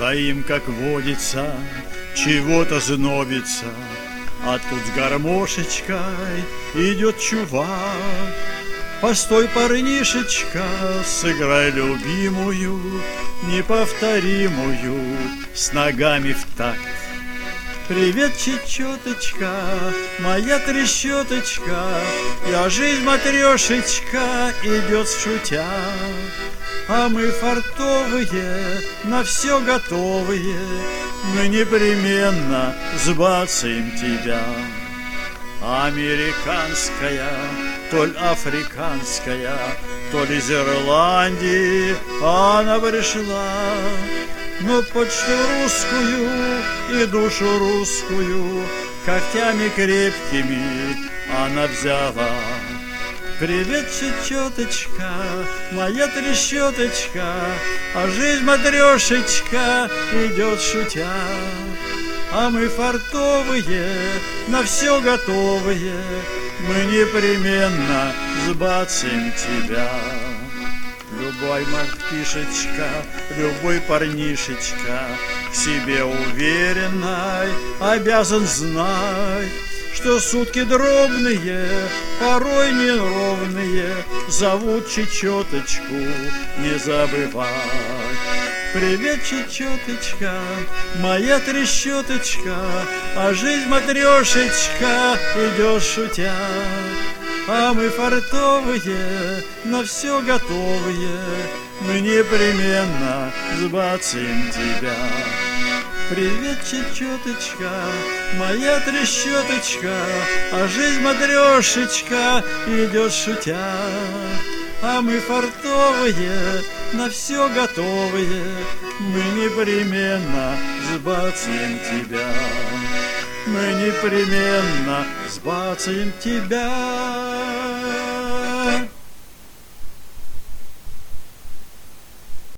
Стоим, как водится, чего-то знобится, а тут с гармошечкой идет чувак. Постой, парнишечка, сыграй любимую, неповторимую, с ногами в такт. Привет, чечеточка, моя трещоточка, я жизнь матрешечка, идет шутя. А мы фартовые, на все готовые, мы непременно сбацаем тебя. Американская, то ли африканская, то ли из Ирландии она пришла. Но почту русскую и душу русскую когтями крепкими она взяла. Привет, чечеточка, моя трещоточка, а жизнь матрешечка идет шутя. А мы фартовые, на все готовые, мы непременно сбацаем тебя. Любой мальчишечка, любой парнишечка, к себе уверенной обязан знать, что сутки дробные, порой неровные, зовут чечеточку не забывай. Привет, чечеточка, моя трещоточка, а жизнь матрешечка идет шутя. А мы фартовые, на все готовые, мы непременно сбацаем тебя. Привет, чечеточка, моя трещоточка, а жизнь матрешечка идет шутя. А мы фартовые, на все готовые, мы непременно сбацаем тебя. Мы непременно сбацаем тебя.